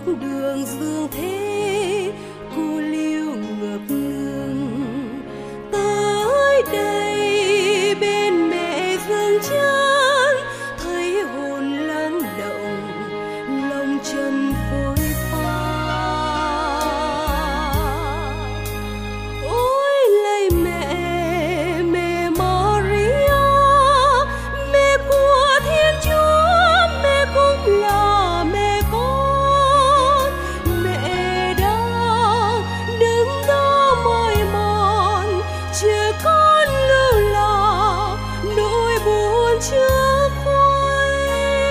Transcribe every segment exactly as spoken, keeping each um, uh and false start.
đường dương thế cô liêu ngập ngừng tới đây bên mẹ dương chân thấy hồn lắng động lòng chân phôi pha. Ôi lạy mẹ, mẹ Maria, mẹ của Thiên Chúa, mẹ cũng là mẹ con. Mẹ đang đứng đó mỏi mòn chờ con lưu lạc nỗi buồn chưa khuây.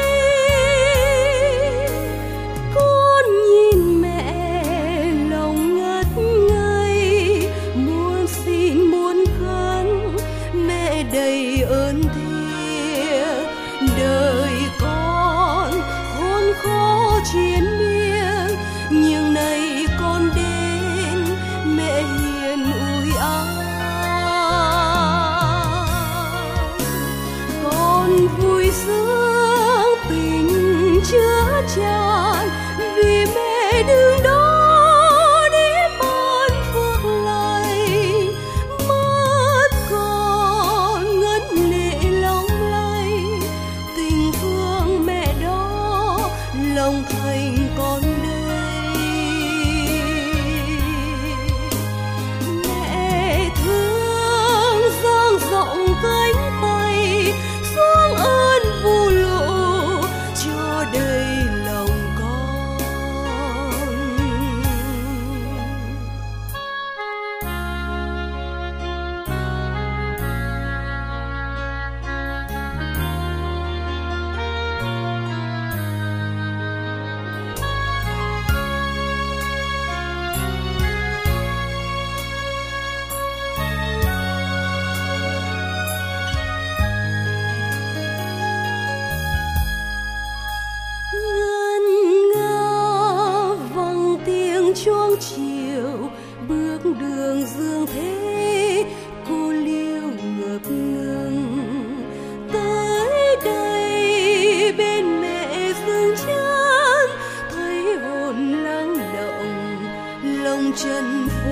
Con nhìn mẹ lòng ngất ngây muốn xin muốn khấn mẹ đầy ơn thiêng đời con khốn khó chiến miên nhưng nay con đến mẹ hiền ủi an. Con vui sướng tình chứa chan vì mẹ đứng đó để ban phước lành mất con ngấn lệ long lay tình thương mẹ đó lòng thành con đây. Mẹ thương dang rộng cánh tay xuống ơn vu lộ cho đầy lòng con. Ngân nga vang tiếng chuông chiều bước đường dương thế cô liêu ngập ngừng tới đây bên mẹ dương chân thấy hồn lắng động lòng chân